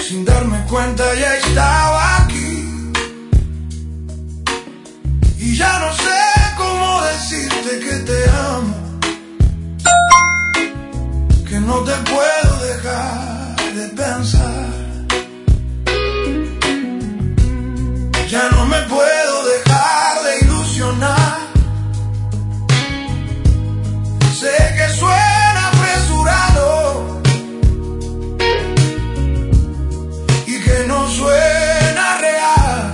Sin darme cuenta ya estaba aquí. Y ya no sé cómo decirte que te amo, que no te puedo dejar de pensar. Ya no me puedo dejar de ilusionar. Sé que suena apresurado y que no suena real,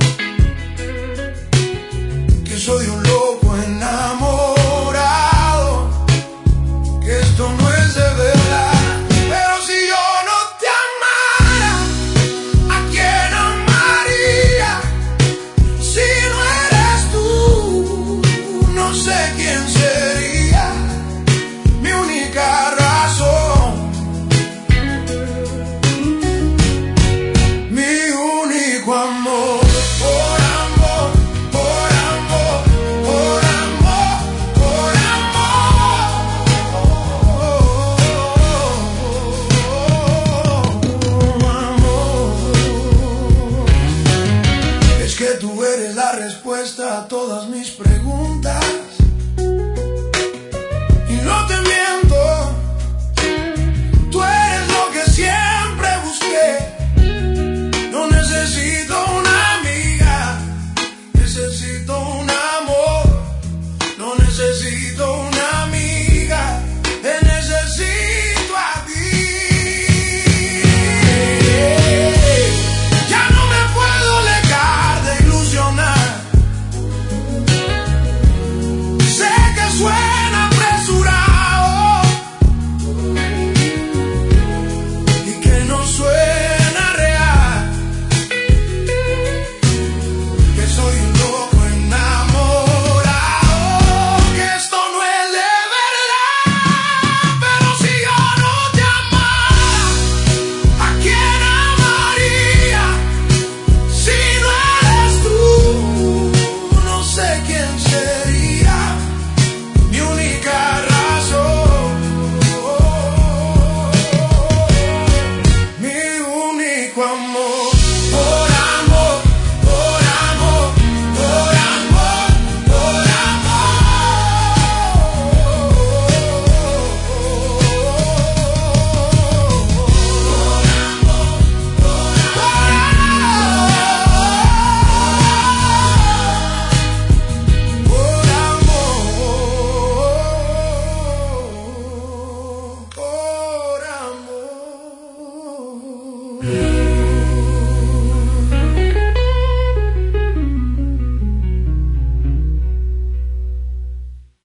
que soy un loco enamorado, que esto no es de verdad. Pero si yo no te amara, ¿a quién amaría? Si no eres tú, no sé quién sería. Mi única razón, mi único amor. Por amor, por amor, por amor, por amor. Es que tú eres la respuesta a todas mis preguntas. Y no te miento, tú eres lo que siempre busqué. No necesito una amiga, necesito un amor. No necesito una amiga, te necesito a ti. Ya no me puedo dejar de ilusionar. Sé que suena apresurado y que no suena real, que soy un loco enamorado, que esto no es de verdad. Pero si yo no te amara, ¿a quién amaría? Si no eres tú, no sé quién sería. Mi única razón, mi único amor. Por amor, por amor, por amor, por amor, por amor.